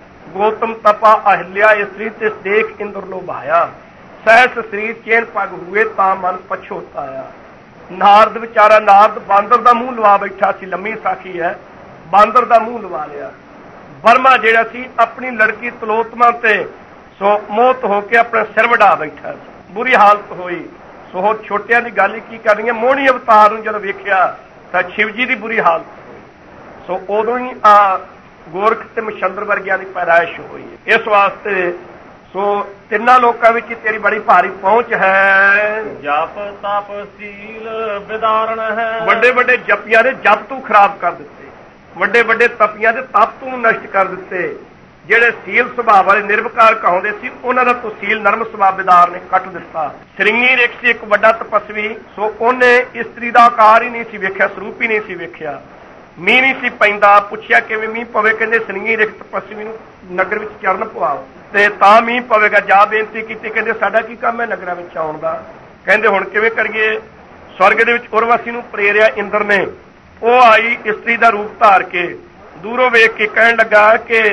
ਗੌਤਮ ਤਪਾ ਅਹਿਲਿਆ ਇਸਤਰੀ ਤੇ ਦੇਖ ਇੰਦਰ ਲੋ ਭਾਇਆ ਸਹਿਸ ਸਰੀਰ ਚੇਨ ਪਗ ਹੋਏ ਤਾਂ ਮਨ ਪਛੋਤਾਇਆ। ਨਾਰਦ ਵਿਚਾਰਾ ਨਾਰਦ ਬਾਂਦਰ ਦਾ ਮੂੰਹ ਲਵਾ ਬੈਠਾ ਸੀ। ਲੰਮੀ ਸਾਖੀ ਹੈ। ਬਾਂਦਰ ਦਾ ਮੂੰਹ ਲਵਾ ਲਿਆ। ਬਰਮਾ ਜਿਹੜਾ ਸੀ ਆਪਣੀ ਲੜਕੀ ਤਲੋਤਮਾ ਤੇ ਸੋ ਮੋਹਤ ਹੋ ਕੇ ਆਪਣਾ ਸਿਰ ਵਢਾ ਬੈਠਾ ਸੀ। ਬੁਰੀ ਹਾਲਤ ਹੋਈ। ਸੋ ਛੋਟਿਆਂ ਦੀ ਗੱਲ ਹੀ ਕੀ ਕਰਨੀ ਹੈ। ਮੋਹਣੀ ਅਵਤਾਰ ਨੂੰ ਜਦੋਂ ਵੇਖਿਆ ਤਾਂ ਸ਼ਿਵ ਜੀ ਦੀ ਬੁਰੀ ਹਾਲਤ। ਸੋ ਉਦੋਂ ਹੀ ਆ ਗੋਰਖ ਤੇ ਮਛੰਦਰ ਵਰਗਿਆਂ ਦੀ ਪੈਦਾਇਸ਼ ਹੋਈ ਹੈ। ਇਸ ਵਾਸਤੇ ਸੋ ਤਿੰਨਾਂ ਲੋਕਾਂ ਵਿੱਚ ਤੇਰੀ ਬੜੀ ਭਾਰੀ ਪਹੁੰਚ ਹੈ। ਜਪ ਤਪ ਸੀਲ ਵਿਦਾਰਨ ਹੈ। ਵੱਡੇ ਵੱਡੇ ਜਪੀਆਂ ਦੇ ਜਪ ਤੂੰ ਖਰਾਬ ਕਰ ਦਿੱਤੇ, ਵੱਡੇ ਵੱਡੇ ਤਪੀਆਂ ਦੇ ਤਪ ਤੂੰ ਨਸ਼ਟ ਕਰ ਦਿੱਤੇ। ਜਿਹੜੇ ਸੀਲ ਸੁਭਾਅ ਵਾਲੇ ਨਿਰਵਿਕਾਰ ਕਹਾਉਂਦੇ ਸੀ ਉਹਨਾਂ ਦਾ ਤੂੰ ਸੀਲ ਨਰਮ ਸੁਭਾਅ ਵਿਦਾਰ ਨੇ ਕੱਟ ਦਿੱਤਾ। ਸ੍ਰਿੰਗੀ ਰਿਖ ਸੀ ਇੱਕ ਵੱਡਾ ਤਪਸਵੀ। ਸੋ ਉਹਨੇ ਇਸਤਰੀ ਦਾ ਆਕਾਰ ਹੀ ਨਹੀਂ ਸੀ ਵੇਖਿਆ, ਸਰੂਪ ਹੀ ਨਹੀਂ ਸੀ ਵੇਖਿਆ। ਮੀਂਹ ਨਹੀਂ ਸੀ ਪੈਂਦਾ। ਪੁੱਛਿਆ ਕਿਵੇਂ ਮੀਂਹ ਪਵੇ? ਕਹਿੰਦੇ ਸ੍ਰਿੰਗੀ ਰਿਖ ਤਪਸਵੀ ਨੂੰ ਨਗਰ ਵਿੱਚ ਚਰਨ ਪਵਾਓ ਤੇ ਤਾਂ ਮੀਂਹ ਪਵੇਗਾ। ਜਾ ਬੇਨਤੀ ਕੀਤੀ, ਕਹਿੰਦੇ ਸਾਡਾ ਕੀ ਕੰਮ ਹੈ ਨਗਰਾਂ ਵਿੱਚ ਆਉਣ ਦਾ। ਕਹਿੰਦੇ ਹੁਣ ਕਿਵੇਂ ਕਰੀਏ? ਸਵਰਗ ਦੇ ਵਿੱਚ ਉਰਵਸੀ ਨੂੰ ਪ੍ਰੇਰਿਆ ਇੰਦਰ ਨੇ। ਉਹ ਆਈ ਇਸਤਰੀ ਦਾ ਰੂਪ ਧਾਰ ਕੇ, ਦੂਰੋਂ ਵੇਖ ਕੇ ਕਹਿਣ ਲੱਗਾ ਕਿ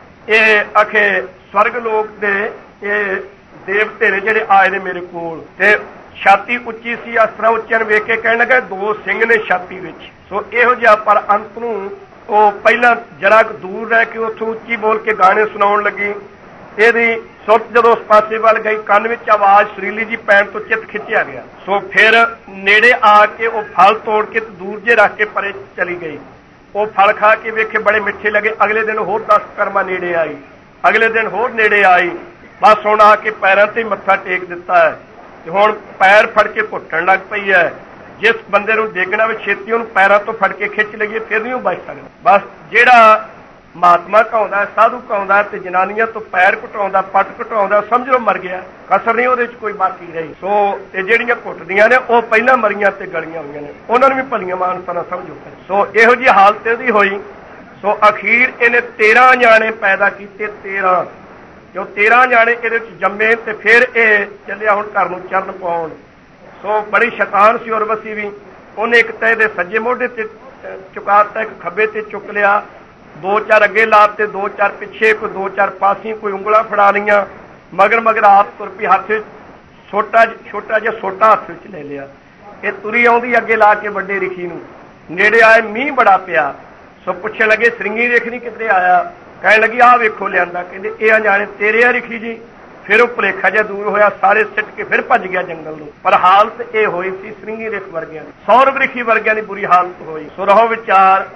ਇਹ ਅਖੇ ਸਵਰਗ ਲੋਕ ਦੇ ਇਹ ਦੇਵਤੇ ਨੇ ਜਿਹੜੇ ਆਏ ਨੇ ਮੇਰੇ ਕੋਲ। ਤੇ ਛਾਤੀ ਉੱਚੀ ਸੀ। ਅਸਰਾ ਉੱਚਿਆਂ ਵੇਖ ਕੇ ਕਹਿਣ ਲੱਗਾ ਦੋ ਸਿੰਘ ਨੇ ਛਾਤੀ ਵਿੱਚ। ਸੋ ਇਹੋ ਜਿਹਾ ਪਰ ਅੰਤ ਨੂੰ ਉਹ ਪਹਿਲਾਂ ਜਰਾ ਕੁ ਦੂਰ ਰਹਿ ਕੇ ਉੱਥੋਂ ਉੱਚੀ ਬੋਲ ਕੇ ਗਾਣੇ ਸੁਣਾਉਣ ਲੱਗੀ। ਇਹਦੀ ਸੁਰਤ ਜਦੋਂ ਉਸ ਪਾਸੇ ਵੱਲ ਗਈ ਕੰਨ ਵਿੱਚ ਆਵਾਜ਼ ਸੁਰੀਲੀ ਜੀ ਪੈਣ ਤੋਂ ਚਿੱਤ ਖਿੱਚਿਆ ਗਿਆ। ਸੋ ਫਿਰ ਨੇੜੇ ਆ ਕੇ ਉਹ ਫਲ ਤੋੜ ਕੇ ਦੂਰ ਜੇ ਰੱਖ ਕੇ ਪਰੇ ਚਲੀ ਗਈ। ਉਹ ਫਲ ਖਾ ਕੇ ਵੇਖੇ ਬੜੇ ਮਿੱਠੇ ਲੱਗੇ। ਅਗਲੇ ਦਿਨ ਹੋਰ ਦਸ ਕਰਮਾ ਨੇੜੇ ਆਈ। ਅਗਲੇ ਦਿਨ ਹੋਰ ਨੇੜੇ ਆਈ। ਬਸ ਹੁਣ ਆ ਕੇ ਪੈਰਾਂ ਤੇ ਮੱਥਾ ਟੇਕ ਦਿੱਤਾ ਹੈ ਤੇ ਹੁਣ ਪੈਰ ਫੜ ਕੇ ਘੁੱਟਣ ਲੱਗ ਪਈ ਹੈ। ਜਿਸ ਬੰਦੇ ਨੂੰ ਦੇਖਣਾ ਵੀ ਛੇਤੀ ਉਹਨੂੰ ਪੈਰਾਂ ਤੋਂ ਫੜ ਕੇ ਖਿੱਚ ਲਈਏ ਫਿਰ ਨਹੀਂ ਉਹ ਬਚ ਸਕਦਾ। ਬਸ ਜਿਹੜਾ ਮਹਾਤਮਾ ਕਹਾਉਂਦਾ, ਸਾਧੂ ਕਹਾਉਂਦਾ ਤੇ ਜਨਾਨੀਆਂ ਤੋਂ ਪੈਰ ਘਟਾਉਂਦਾ, ਪੱਟ ਘਟਾਉਂਦਾ, ਸਮਝ ਲਓ ਮਰ ਗਿਆ। ਕਸਰ ਨਹੀਂ ਉਹਦੇ 'ਚ ਕੋਈ ਬਾਕੀ ਰਹੀ। ਸੋ ਇਹ ਜਿਹੜੀਆਂ ਘੁੱਟਦੀਆਂ ਨੇ ਉਹ ਪਹਿਲਾਂ ਮਰੀਆਂ ਤੇ ਗਲੀਆਂ ਹੋਈਆਂ ਨੇ, ਉਹਨਾਂ ਨੂੰ ਵੀ ਭਲੀਆਂ ਮਾਨਸਾਂ ਨਾਲ ਸਮਝੋ। ਸੋ ਇਹੋ ਜਿਹੀ ਹਾਲਤ ਇਹਦੀ ਹੋਈ। ਸੋ ਅਖੀਰ ਇਹਨੇ ਤੇਰਾਂ ਨਿਆਣੇ ਪੈਦਾ ਕੀਤੇ। ਤੇਰਾਂ ਜੋ ਤੇਰਾਂ ਨਿਆਣੇ ਇਹਦੇ ਵਿੱਚ ਜੰਮੇ ਤੇ ਫਿਰ ਇਹ ਚੱਲਿਆ ਹੁਣ ਘਰ ਨੂੰ ਚਰਨ ਪਾਉਣ। ਸੋ ਬੜੀ ਸ਼ੈਤਾਨ ਸੀ ਉਰਵਸੀ ਵੀ। ਉਹਨੇ ਇੱਕ ਤਾਂ ਇਹਦੇ ਸੱਜੇ ਮੋਢੇ ਤੇ ਚੁਕਾਤਾ, ਇੱਕ ਖੱਬੇ ਤੇ ਚੁੱਕ ਲਿਆ, ਦੋ ਚਾਰ ਅੱਗੇ ਲਾਤੇ, ਦੋ ਚਾਰ ਪਿੱਛੇ, ਕੋਈ ਦੋ ਚਾਰ ਪਾਸੀ, ਕੋਈ ਉਂਗਲਾਂ ਫੜਾ ਲਈਆਂ। ਮਗਰ ਮਗਰ ਆਪ ਤੁਰ ਪਈ। ਹੱਥ ਵਿੱਚ ਛੋਟਾ ਛੋਟਾ ਜਿਹਾ ਸੋਟਾ ਹੱਥ ਵਿੱਚ ਲੈ ਲਿਆ। ਇਹ ਤੁਰੀ ਆਉਂਦੀ ਅੱਗੇ ਲਾ ਕੇ ਵੱਡੇ ਰਿਖੀ ਨੂੰ। ਨੇੜੇ ਆਏ, ਮੀਂਹ ਬੜਾ ਪਿਆ। ਸੋ ਪੁੱਛਣ ਲੱਗੇ ਸ੍ਰਿੰਗੀ ਰਿਖ ਨਹੀਂ ਕਿੱਥੇ ਆਇਆ? ਕਹਿਣ ਲੱਗੀ ਆਹ ਵੇਖੋ ਲਿਆਂਦਾ। ਕਹਿੰਦੇ ਇਹ ਅਣਜਾਣੇ ਤੇਰੇ ਆ ਰਿਖੀ ਜੀ। ਫਿਰ ਉਹ ਭੁਲੇਖਾ ਜਿਹਾ ਦੂਰ ਹੋਇਆ, ਸਾਰੇ ਸਿੱਟ ਕੇ ਫਿਰ ਭੱਜ ਗਿਆ ਜੰਗਲ ਨੂੰ। ਪਰ ਹਾਲਤ ਇਹ ਹੋਈ ਸੀ ਸ੍ਰਿੰਗੀ ਰਿਖ ਵਰਗਿਆਂ ਦੀ, ਸੌਰਵ ਰਿਖੀ ਵਰਗਿਆਂ ਦੀ ਬੁਰੀ ਹਾਲਤ ਹੋਈ। ਸੋ ਰਹੋ ਵਿਚਾਰ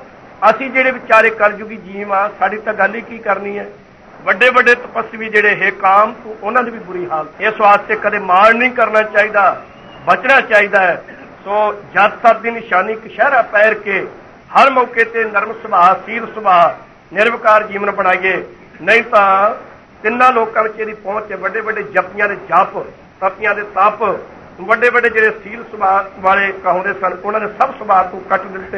ਅਸੀਂ ਜਿਹੜੇ ਵਿਚਾਰੇ ਕਲਯੁਗੀ ਜੀਵ ਆ, ਸਾਡੀ ਤਾਂ ਗੱਲ ਹੀ ਕੀ ਕਰਨੀ ਹੈ। ਵੱਡੇ ਵੱਡੇ ਤਪਸਵੀ ਜਿਹੜੇ ਹੈ ਕਾਮ ਤੂੰ ਉਹਨਾਂ ਦੀ ਵੀ ਬੁਰੀ ਹਾਲਤ। ਇਸ ਵਾਸਤੇ ਕਦੇ ਮਾਣ ਨਹੀਂ ਕਰਨਾ ਚਾਹੀਦਾ, ਬਚਣਾ ਚਾਹੀਦਾ ਹੈ। ਸੋ ਜਦ ਸਭ ਦੀ ਨਿਸ਼ਾਨੀ ਕਸ਼ਹਿਰਾ ਪਹਿਰ ਕੇ ਹਰ ਮੌਕੇ ਤੇ ਨਰਮ ਸੁਭਾਅ, ਸੀਲ ਸੁਭਾਅ, ਨਿਰਵਿਕਾਰ ਜੀਵਨ ਬਣਾਈਏ। ਨਹੀਂ ਤਾਂ ਤਿੰਨਾਂ ਲੋਕਾਂ ਵਿੱਚ ਇਹਦੀ ਪਹੁੰਚ ਹੈ। ਵੱਡੇ ਵੱਡੇ ਜਪੀਆਂ ਦੇ ਜਪ, ਤਪੀਆਂ ਦੇ ਤਪ, ਵੱਡੇ ਵੱਡੇ ਜਿਹੜੇ ਸੀਲ ਸੁਭਾਅ ਵਾਲੇ ਕਹਾਉਂਦੇ ਸਨ, ਉਹਨਾਂ ਨੇ ਸਭ ਸੁਭਾਅ ਤੋਂ ਕੱਟ ਦਿੱਤੇ।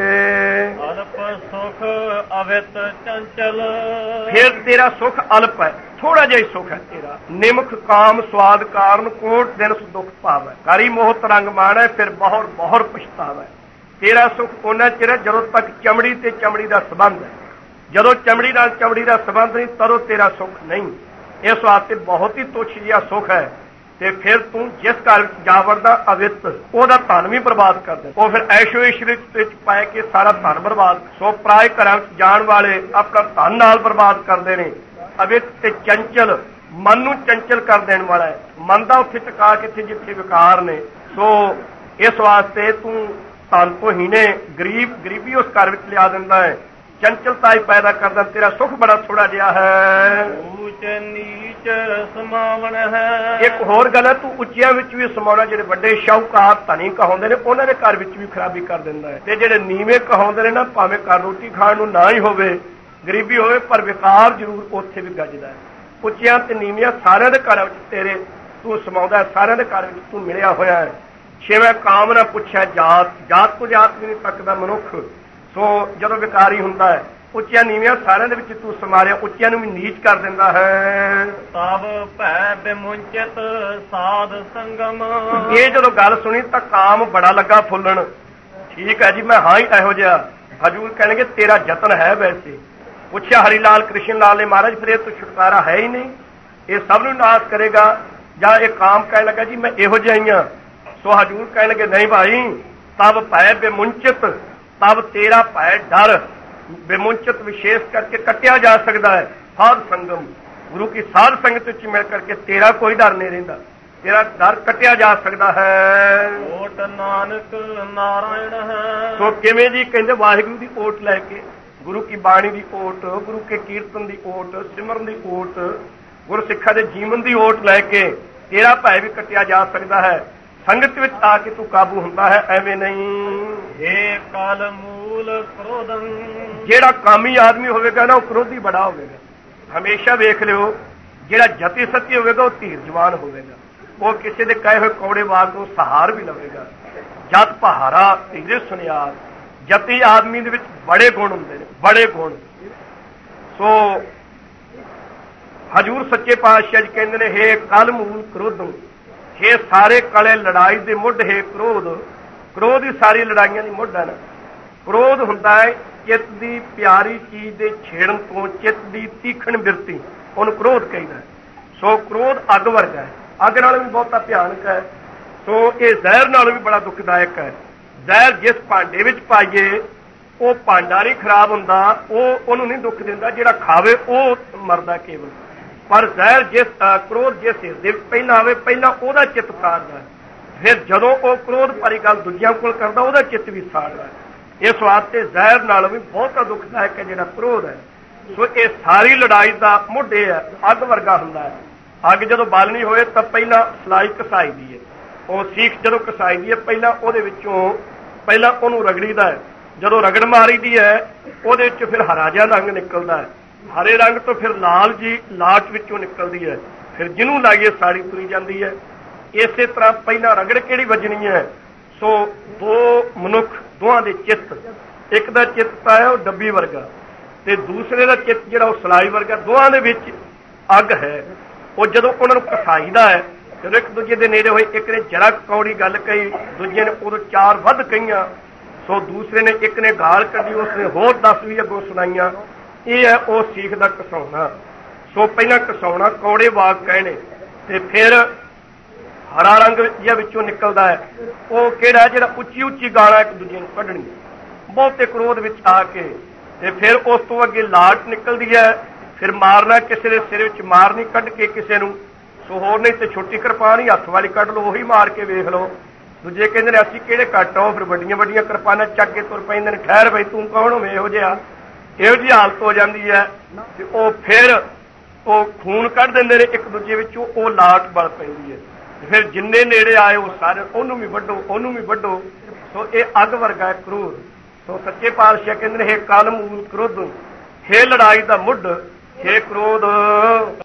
ਅਲਪ ਸੁਖ ਅਵਿਤ ਚੰਚਲ, ਫਿਰ ਤੇਰਾ ਸੁਖ ਅਲਪ ਹੈ, ਥੋੜਾ ਜਿਹਾ ਹੀ ਸੁਖ ਹੈ ਤੇਰਾ। ਨਿਮਖ ਕਾਮ ਸਵਾਦ ਕਾਰਨ ਕੋਟ ਦਿਨ ਦੁੱਖ ਪਾਵੈ, ਕਰੀ ਮੋਹ ਰੰਗ ਮਾਣੈ ਫਿਰ ਬਹੁਰ ਬਹੁਰ ਪਛਤਾਵੈ। ਤੇਰਾ ਸੁਖ ਉਹਨਾਂ ਚਿਰ ਹੈ ਜਦੋਂ ਤੱਕ ਚਮੜੀ ਤੇ ਚਮੜੀ ਦਾ ਸੰਬੰਧ ਹੈ। ਜਦੋਂ ਚਮੜੀ ਨਾਲ ਚਮੜੀ ਦਾ ਸੰਬੰਧ ਨਹੀਂ, ਤਦੋਂ ਤੇਰਾ ਸੁਖ ਨਹੀਂ। ਇਸ ਵਾਸਤੇ ਬਹੁਤ ਹੀ ਤੁੱਛ ਜਿਹਾ ਸੁਖ ਹੈ। ਤੇ ਫਿਰ ਤੂੰ ਜਿਸ ਘਰ ਵਿੱਚ ਜਾ ਵੜਦਾ ਅਵਿੱਤ, ਉਹਦਾ ਧਨ ਵੀ ਬਰਬਾਦ ਕਰ ਦੇ। ਉਹ ਫਿਰ ਐਸ਼ੋ ਇਸ਼ਰਤ ਵਿੱਚ ਪਾ ਕੇ ਸਾਰਾ ਧਨ ਬਰਬਾਦ। ਸੋ ਪਰਾਏ ਘਰਾਂ ਵਿੱਚ ਜਾਣ ਵਾਲੇ ਆਪਣਾ ਧਨ ਨਾਲ ਬਰਬਾਦ ਕਰਦੇ ਨੇ। ਅਵਿੱਤ ਤੇ ਚੰਚਲ, ਮਨ ਨੂੰ ਚੰਚਲ ਕਰ ਦੇਣ ਵਾਲਾ ਹੈ। ਮਨ ਦਾ ਉੱਥੇ ਟਿਕਾ ਕਿੱਥੇ ਜਿੱਥੇ ਵਿਕਾਰ ਨੇ। ਸੋ ਇਸ ਵਾਸਤੇ ਤੂੰ ਧਨ ਤੋਂ ਹੀਣੇ, ਗਰੀਬ ਗਰੀਬੀ ਉਸ ਘਰ ਵਿੱਚ ਲਿਆ ਦਿੰਦਾ ਹੈ, ਚੰਚਲਤਾ ਹੀ ਪੈਦਾ ਕਰਦਾ। ਤੇਰਾ ਸੁਖ ਬੜਾ ਥੋੜਾ ਜਿਹਾ ਹੈ। ਉੱਚ ਨੀਚ ਸਮਾਵਣ ਹੈ। ਇੱਕ ਹੋਰ ਗੱਲ ਹੈ, ਤੂੰ ਉੱਚਿਆਂ ਵਿੱਚ ਵੀ ਸਮਾਉਣਾ। ਜਿਹੜੇ ਵੱਡੇ ਸ਼ਾਹੂਕਾਰ ਧਨੀ ਕਹਾਉਂਦੇ ਨੇ, ਉਹਨਾਂ ਦੇ ਘਰ ਵਿੱਚ ਵੀ ਖਰਾਬੀ ਕਰ ਦਿੰਦਾ ਹੈ। ਤੇ ਜਿਹੜੇ ਨੀਵੇਂ ਕਹਾਉਂਦੇ ਨੇ ਨਾ, ਭਾਵੇਂ ਘਰ ਰੋਟੀ ਖਾਣ ਨੂੰ ਨਾ ਹੀ ਹੋਵੇ, ਗਰੀਬੀ ਹੋਵੇ, ਪਰ ਵਿਕਾਰ ਜ਼ਰੂਰ ਉੱਥੇ ਵੀ ਗੱਜਦਾ ਹੈ। ਉੱਚਿਆਂ ਤੇ ਨੀਵਿਆਂ ਸਾਰਿਆਂ ਦੇ ਘਰਾਂ ਵਿੱਚ ਤੇਰੇ ਤੂੰ ਸਮਾਉਂਦਾ ਹੈ, ਸਾਰਿਆਂ ਦੇ ਘਰ ਵਿੱਚ ਤੂੰ ਮਿਲਿਆ ਹੋਇਆ ਹੈ। ਛੇਵੇਂ ਕਾਮ ਨਾ ਪੁੱਛਿਆ ਜਾਤ, ਜਾਤ ਤੋਂ ਜਾਤ ਵੀ ਨਹੀਂ ਤੱਕਦਾ ਮਨੁੱਖ। ਸੋ ਜਦੋਂ ਵਿਕਾਰੀ ਹੁੰਦਾ ਹੈ, ਉੱਚਿਆਂ ਨੀਵਿਆਂ ਸਾਰਿਆਂ ਦੇ ਵਿੱਚ ਤੂੰ ਸਮਾਰਿਆ, ਉੱਚਿਆਂ ਨੂੰ ਵੀ ਨੀਚ ਕਰ ਦਿੰਦਾ ਹੈ। ਤਬ ਭੈ ਬਿਮੁੰਚਿਤ ਸਾਧ ਸੰਗਮ, ਇਹ ਜਦੋਂ ਗੱਲ ਸੁਣੀ ਤਾਂ ਕਾਮ ਬੜਾ ਲੱਗਾ ਫੁੱਲਣ। ਠੀਕ ਹੈ ਜੀ, ਮੈਂ ਹਾਂ ਹੀ ਇਹੋ ਜਿਹਾ। ਹਜੂਰ ਕਹਿਣਗੇ ਤੇਰਾ ਯਤਨ ਹੈ। ਵੈਸੇ ਪੁੱਛਿਆ ਹਰੀ ਲਾਲ ਕ੍ਰਿਸ਼ਨ ਲਾਲ ਨੇ, ਮਹਾਰਾਜ ਫਿਰ ਇਹ ਤੋਂ ਛੁਟਕਾਰਾ ਹੈ ਹੀ ਨਹੀਂ, ਇਹ ਸਭ ਨੂੰ ਨਾਸ਼ ਕਰੇਗਾ। ਜਾਂ ਇਹ ਕਾਮ ਕਹਿਣ ਲੱਗਾ ਜੀ ਮੈਂ ਇਹੋ ਜਿਹਾ ਹੀ ਹਾਂ। ਸੋ ਹਜੂਰ ਕਹਿਣ ਲੱਗੇ ਨਹੀਂ ਭਾਈ, ਤਬ ਭੈ ਬਿਮੁੰਚਿਤ, ਤਬ ਤੇਰਾ ਭੈ ਡਰ। ਬਿਮੁੰਚਿਤ ਵਿਸ਼ੇਸ਼ ਕਰਕੇ ਕੱਟਿਆ ਜਾ ਸਕਦਾ ਹੈ। ਸਾਧ ਸੰਗਮ, ਗੁਰੂ ਕੀ ਸਾਧ ਸੰਗਤ ਵਿੱਚ ਮਿਲ ਕਰਕੇ ਤੇਰਾ ਕੋਈ ਡਰ ਨਹੀਂ ਰਹਿੰਦਾ, ਤੇਰਾ ਡਰ ਕੱਟਿਆ ਜਾ ਸਕਦਾ ਹੈ। ਓਟ ਨਾਨਕ ਨਾਰਾਇਣ ਹੈ। ਸੋ ਕਿਵੇਂ ਜੀ? ਕਹਿੰਦੇ ਵਾਹਿਗੁਰੂ ਦੀ ਓਟ ਲੈ ਕੇ, ਗੁਰੂ ਕੀ ਬਾਣੀ ਦੀ ਓਟ, ਗੁਰੂ ਕੇ ਕੀਰਤਨ ਦੀ ਓਟ, ਸਿਮਰਨ ਦੀ ਓਟ, ਗੁਰਸਿੱਖਾਂ ਦੇ ਜੀਵਨ ਦੀ ਓਟ ਲੈ ਕੇ ਤੇਰਾ ਭੈ ਵੀ ਕੱਟਿਆ ਜਾ ਸਕਦਾ ਹੈ। ਸੰਗਤ ਵਿੱਚ ਆ ਕੇ ਤੂੰ ਕਾਬੂ ਹੁੰਦਾ ਹੈ, ਐਵੇਂ ਨਹੀਂ। ਏ ਕਾਲ ਮੂਲ ਕ੍ਰੋਧੰ, ਜਿਹੜਾ ਕਾਮੀ ਆਦਮੀ ਹੋਵੇਗਾ ਨਾ, ਉਹ ਕ੍ਰੋਧੀ ਬੜਾ ਹੋਵੇਗਾ। ਹਮੇਸ਼ਾ ਵੇਖ ਲਿਓ, ਜਿਹੜਾ ਜਤੀ ਸੱਚੀ ਹੋਵੇਗਾ ਉਹ ਧੀਰਜਵਾਨ ਹੋਵੇਗਾ। ਉਹ ਕਿਸੇ ਦੇ ਕਹੇ ਹੋਏ ਕੌੜੇ ਵਾਂਗ ਨੂੰ ਸਹਾਰ ਵੀ ਲਵੇਗਾ। ਜਤ ਪਹਾਰਾ ਧੀਰੇ ਸੁਨਿਆਰ। ਜਤੀ ਆਦਮੀ ਦੇ ਵਿੱਚ ਬੜੇ ਗੁਣ ਹੁੰਦੇ ਨੇ, ਬੜੇ ਗੁਣ। ਸੋ ਹਜੂਰ ਸੱਚੇ ਪਾਤਸ਼ਾਹ ਜੀ ਕਹਿੰਦੇ ਨੇ, ਹੇ ਕਲ ਮੂਲ ਕ੍ਰੋਧੰ, ਹੇ ਸਾਰੇ ਕਲੇ ਲੜਾਈ ਦੇ ਮੁੱਢ ਹੈ ਕ੍ਰੋਧ। ਕ੍ਰੋਧ ਹੀ ਸਾਰੀ ਲੜਾਈਆਂ ਦੀ ਮੁੱਢ ਹੈ ਨਾ। ਕ੍ਰੋਧ ਹੁੰਦਾ ਹੈ ਚਿੱਤ ਦੀ ਪਿਆਰੀ ਚੀਜ਼ ਦੇ ਛੇੜਨ ਤੋਂ, ਚਿੱਤ ਦੀ ਤੀਖਣ ਬਿਰਤੀ, ਉਹਨੂੰ ਕ੍ਰੋਧ ਕਹਿੰਦਾ ਹੈ। ਸੋ ਕ੍ਰੋਧ ਅੱਗ ਵਰਗਾ ਹੈ, ਅੱਗ ਨਾਲ ਵੀ ਬਹੁਤਾ ਭਿਆਨਕ ਹੈ। ਸੋ ਇਹ ਜ਼ਹਿਰ ਨਾਲ ਵੀ ਬੜਾ ਦੁਖਦਾਇਕ ਹੈ। ਜ਼ਹਿਰ ਜਿਸ ਭਾਂਡੇ ਵਿੱਚ ਪਾਈਏ ਉਹ ਭਾਂਡਾ ਨਹੀਂ ਖਰਾਬ ਹੁੰਦਾ, ਉਹ ਉਹਨੂੰ ਨਹੀਂ ਦੁੱਖ ਦਿੰਦਾ, ਜਿਹੜਾ ਖਾਵੇ ਉਹ ਮਰਦਾ ਕੇਵਲ। ਪਰ ਜ਼ਹਿਰ ਜਿਸ ਕ੍ਰੋਧ ਜਿਸ ਹਿਰਦੇ ਵਿੱਚ ਪਹਿਲਾਂ ਆਵੇ, ਪਹਿਲਾਂ ਉਹਦਾ ਚਿੱਤ ਸਾੜਦਾ, ਫਿਰ ਜਦੋਂ ਉਹ ਕ੍ਰੋਧ ਭਰੀ ਗੱਲ ਦੂਜਿਆਂ ਕੋਲ ਕਰਦਾ, ਉਹਦਾ ਚਿੱਤ ਵੀ ਸਾੜਦਾ। ਇਸ ਵਾਸਤੇ ਜ਼ਹਿਰ ਨਾਲ ਵੀ ਬਹੁਤਾ ਦੁਖਦਾਇਕ ਹੈ ਜਿਹੜਾ ਕ੍ਰੋਧ ਹੈ। ਸੋ ਇਹ ਸਾਰੀ ਲੜਾਈ ਦਾ ਮੁੱਢ ਇਹ ਹੈ, ਅੱਗ ਵਰਗਾ ਹੁੰਦਾ ਹੈ। ਅੱਗ ਜਦੋਂ ਬਾਲਣੀ ਹੋਏ ਤਾਂ ਪਹਿਲਾਂ ਸਲਾਈ ਘਸਾਈ ਦੀ ਹੈ। ਉਹ ਸੀਖ ਜਦੋਂ ਘਸਾਈ ਦੀ ਹੈ, ਪਹਿਲਾਂ ਉਹਦੇ ਵਿੱਚੋਂ ਪਹਿਲਾਂ ਉਹਨੂੰ ਰਗੜੀਦਾ ਹੈ। ਜਦੋਂ ਰਗੜ ਮਾਰੀ ਦੀ ਹੈ, ਉਹਦੇ ਵਿੱਚ ਫਿਰ ਹਰਾ ਜਿਹਾ ਰੰਗ ਨਿਕਲਦਾ ਹੈ। ਹਰੇ ਰੰਗ ਤੋਂ ਫਿਰ ਲਾਲ ਜੀ ਲਾਟ ਵਿੱਚੋਂ ਨਿਕਲਦੀ ਹੈ। ਫਿਰ ਜਿਹਨੂੰ ਲਾਈਏ ਸਾੜੀ ਤੁਰੀ ਜਾਂਦੀ ਹੈ। ਇਸੇ ਤਰ੍ਹਾਂ ਪਹਿਲਾਂ ਰਗੜ ਕਿਹੜੀ ਵੱਜਣੀ ਹੈ? ਸੋ ਦੋ ਮਨੁੱਖ, ਦੋਹਾਂ ਦੇ ਚਿੱਤ, ਇੱਕ ਦਾ ਚਿੱਤ ਹੈ ਉਹ ਡੱਬੀ ਵਰਗਾ, ਤੇ ਦੂਸਰੇ ਦਾ ਚਿੱਤ ਜਿਹੜਾ ਉਹ ਸਲਾਈ ਵਰਗਾ। ਦੋਹਾਂ ਦੇ ਵਿੱਚ ਅੱਗ ਹੈ। ਉਹ ਜਦੋਂ ਉਹਨਾਂ ਨੂੰ ਘਸਾਈਦਾ ਹੈ, ਜਦੋਂ ਇੱਕ ਦੂਜੇ ਦੇ ਨੇੜੇ ਹੋਏ, ਇੱਕ ਨੇ ਜਰਾ ਕੌੜੀ ਗੱਲ ਕਹੀ, ਦੂਜੇ ਨੇ ਉਦੋਂ ਚਾਰ ਵੱਧ ਕਹੀਆਂ। ਸੋ ਦੂਸਰੇ ਨੇ, ਇੱਕ ਨੇ ਗਾਲ ਕੱਢੀ, ਉਸਨੇ ਹੋਰ ਦਸ ਵੀ ਅੱਗੋਂ ਸੁਣਾਈਆਂ। ਇਹ ਹੈ ਉਹ ਸੀਖ ਦਾ ਘਸਾਉਣਾ। ਸੋ ਪਹਿਲਾਂ ਘਸਾਉਣਾ, ਕੌੜੇ ਵਾਕ ਕਹਿਣੇ, ਤੇ ਫਿਰ ਹਰਾ ਰੰਗ ਜਿਹਾ ਵਿੱਚੋਂ ਨਿਕਲਦਾ ਹੈ। ਉਹ ਕਿਹੜਾ? ਜਿਹੜਾ ਉੱਚੀ ਉੱਚੀ ਗਾਲਾਂ ਇੱਕ ਦੂਜੇ ਨੂੰ ਕੱਢਣੀ, ਬਹੁਤੇ ਕ੍ਰੋਧ ਵਿੱਚ ਆ ਕੇ। ਤੇ ਫਿਰ ਉਸ ਤੋਂ ਅੱਗੇ ਲਾਟ ਨਿਕਲਦੀ ਹੈ। ਫਿਰ ਮਾਰਨਾ, ਕਿਸੇ ਦੇ ਸਿਰ ਵਿੱਚ ਮਾਰਨੀ ਕੱਢ ਕੇ ਕਿਸੇ ਨੂੰ। ਸੋ ਹੋਰ ਨਹੀਂ ਤੇ ਛੋਟੀ ਕਿਰਪਾਨ ਹੀ ਹੱਥ ਵਾਲੀ ਕੱਢ ਲਓ, ਉਹੀ ਮਾਰ ਕੇ ਵੇਖ ਲਓ। ਦੂਜੇ ਕਹਿੰਦੇ ਨੇ ਅਸੀਂ ਕਿਹੜੇ ਘੱਟ ਹੋ, ਫਿਰ ਵੱਡੀਆਂ ਵੱਡੀਆਂ ਕਿਰਪਾਨਾਂ ਚੱਕ ਕੇ ਤੁਰ ਪੈਂਦੇ ਨੇ। ਠਹਿਰ ਬਈ, ਤੂੰ ਕੌਣ ਹੋਵੇਂ ਇਹੋ ਜਿਹਾ? ਇਹੋ ਜਿਹੀ ਹਾਲਤ ਹੋ ਜਾਂਦੀ ਹੈ ਤੇ ਉਹ ਫਿਰ ਉਹ ਖੂਨ ਕੱਢ ਦਿੰਦੇ ਨੇ ਇੱਕ ਦੂਜੇ ਵਿੱਚੋਂ, ਉਹ ਲਾਟ ਬਲ ਪੈਂਦੀ ਹੈ। ਫਿਰ ਜਿੰਨੇ ਨੇੜੇ ਆਏ ਉਹ ਸਾਰੇ ਉਹਨੂੰ ਵੀ ਵੱਢੋ, ਉਹਨੂੰ ਵੀ ਵੱਢੋ। ਸੋ ਇਹ ਅੱਗ ਵਰਗਾ ਹੈ ਕ੍ਰੋਧ। ਸੋ ਸੱਚੇ ਪਾਤਸ਼ਾਹ ਕਹਿੰਦੇ ਨੇ, ਹੇ ਕਾਲ ਮੂਲ ਕ੍ਰੋਧ, ਹੇ ਲੜਾਈ ਦਾ ਮੁੱਢ, ਹੇ ਕ੍ਰੋਧ।